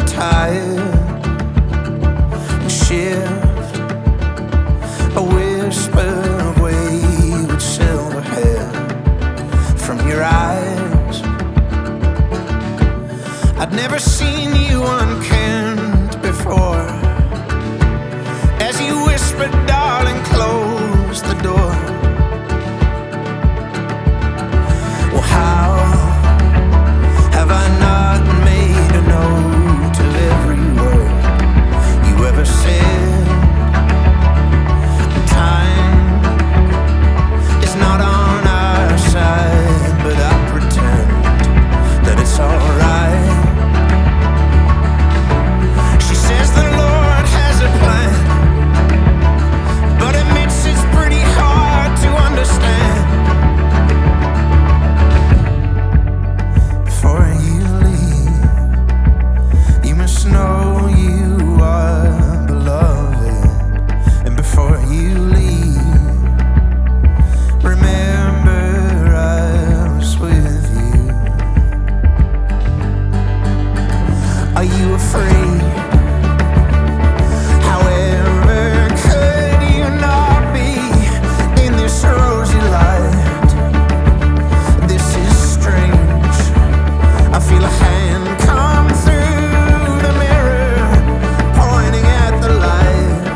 tired and shift a whisper of wayward silver hair from your eyes. I'd never seen you unkempt before. As you whispered, darling, close the door. Well, how have I not made a note of every word you ever said? Time is not on our side, but I pretend that it's alright. She says the Lord has a plan, but admits it's pretty hard to understand. Before you leave, you must know you are beloved. And before you leave, remember I was with you. Are you afraid? However, could you not be in this rosy light? This is strange. I feel a hand come through the mirror, pointing at the light.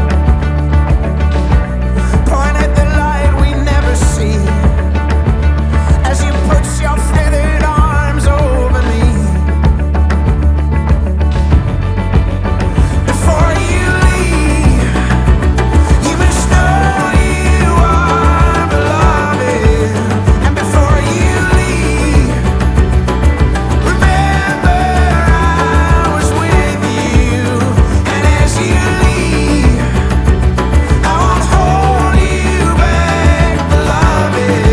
Point at the light we never see, as you put your feathered arms over me. Before you leave, you must know you are beloved. And before you leave, remember I was with you. And as you leave, I won't hold you back, beloved.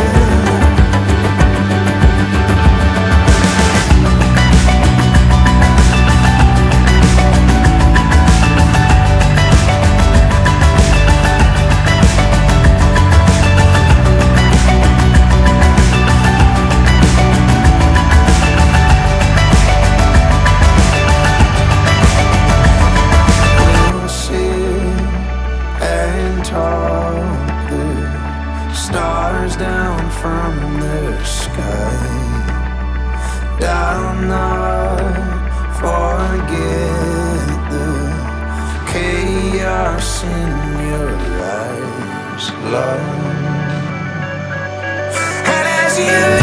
We'll sit and talk the stars down from the sky. I'll not forget the chaos in your eyes, love. And as you